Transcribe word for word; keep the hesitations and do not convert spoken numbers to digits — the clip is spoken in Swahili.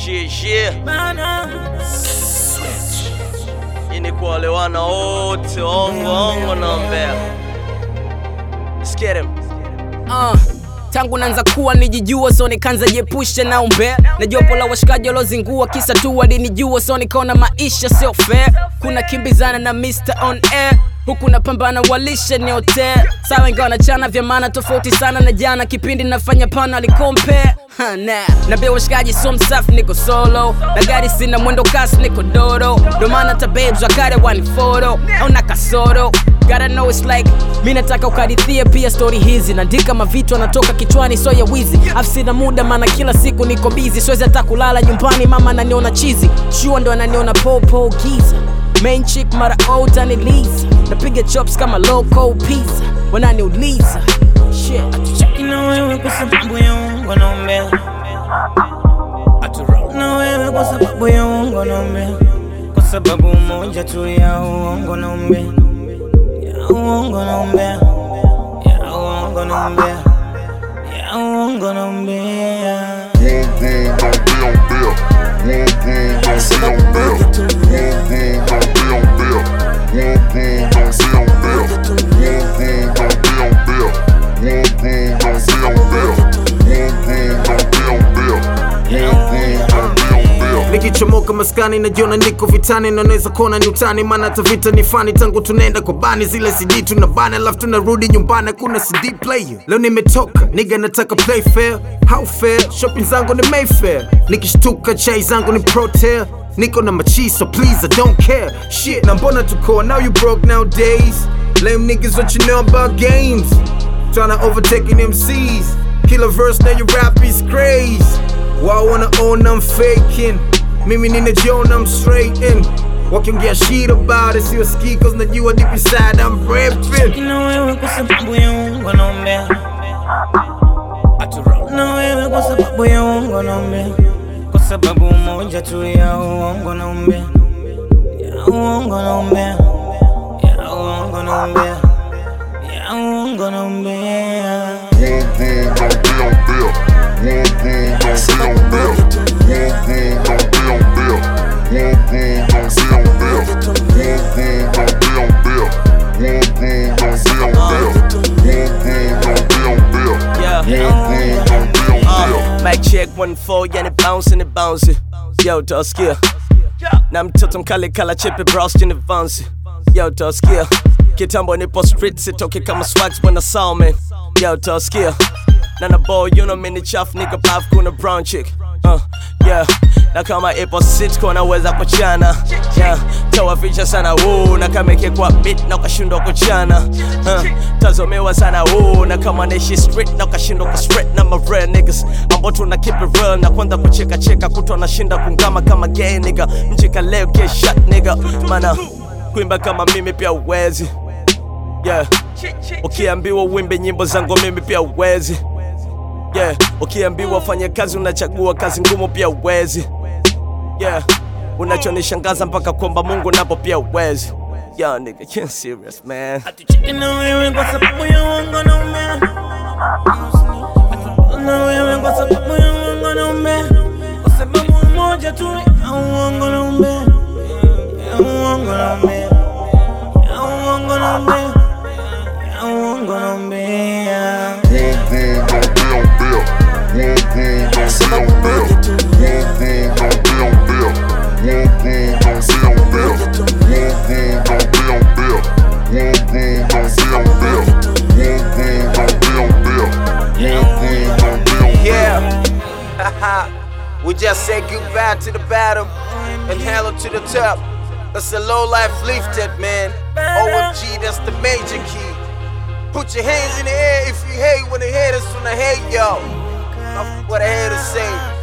shit, shit. Switch. Ini kwa wale wana wote ongo ongo na mbea. Let's get him. Uh. Tangu nanza kuwa nijijua so nikanza jepusha na umbea. Na jopo la washikaji walozingua kisa tu walinijua so nikaona maisha sio fair. Kuna kimbizana na mister On Air, huku napambana walisha ni hotel. Sawa ingawa nachana vya maana tofauti sana na jana. Kipindi nafanya pana alicompare nah. Na bia washikaji so msafi niko solo. Na gari sina mwendo kasi niko dodo. Ndo maana ta babes wakare wani photo au na kasoro. Gotta know it's like mi nataka ukadithia pia story hizi. Naandika mavitu anatoka kichwani so ya wizi. Afsina muda maana kila siku niko busy. Siwezi hata kulala nyumbani mama ananiona cheesy. Shua ndo ananiona popo giza. Main chick mara old aniliza. Napiga chops kama local pizza wananiuliza shit. Atucheki na wewe kwa sababu ya uongo na umbea. Aturoll na wewe kwa sababu ya uongo na umbea. Kwa sababu moja tu ya uongo na umbea. Ya uongo na umbea. Ya uongo na umbea. Ya uongo na umbea. Nikichomoka maskani najiona niko vitani. Na naweza kuona ni utani maana hata vita ni fani. Tangu tunaenda kwa bani zile C D tunabana alafu tunarudi nyumbani kuna C D player. Leo nimetoka nigga nataka play fair. How fair? Shopping zangu ni Mayfair. Nikishtuka chai zangu ni Protea. Niko na machi so please I don't care. Shit na mbona tuko now you broke nowadays. Lame niggas what you know about games. Tryna overtaking M Cs. Kill a verse now you rap is crazy. Why wanna own I'm faking. Mimi ninajiona I'm straightin'. Wakiongea shit about it siwa ski cause najua deep inside I'm rapping. Na wewe kwa sababu ya uongo na umbea. Aturoll na wewe kwa sababu ya uongo na umbea. Kwa sababu moja tu ya uongo na umbea. Ya uongo na umbea. Ya uongo na umbea. Ya uongo na umbea. Mic check one four, yani bouncing it bouncing. Yo, Toskia. Na mtoto mkali kala chepe browse in advance. Yo, Toskia. Kitambo nipo street sitoki kama swags when I saw man. Yo, Toskia. Nana boy, you know mini chaff nigga puff kuna brown chick. Uh, yeah. Na kama ipo sit kwa naweza kuchana. Yeah. Toa ficha sana woo. Na kama ike kwa beat na ukashindwa kuchana. Uh, tazomewa sana woo. Na kama naishi street na ukashindwa kuspread na ma real niggas. Ambo tuna keep it real na kwanza kucheka cheka kutwa na shinda kungama kama gay nigga. Mchika leo get shot nigga. Mana kuimba kama mimi pia uwezi. Yeah. Ukiambiwa uimbe nyimbo zangu mimi pia uwezi. Yeah, ukiambiwa fanya kazi unachagua kazi ngumu pia uwezi. Yeah, unachonishangaza mpaka kwamba Mungu napo pia uwezi. Yo nigga, you're serious man. Atucheki na wewe kwa sababu ya uongo na umbea. Aturoll na wewe kwa sababu ya uongo na umbea. Kwa sababu moja tu ya uongo na umbea. Ya uongo na umbea. Ya uongo na umbea. Ya uongo na umbea. Yeah. We just say goodbye to the bottom and hello to the top. That's a low life lifted, man. O M G, that's the major key. Put your hands in the air if you hate when the haters wanna hate, yo. What the haters say.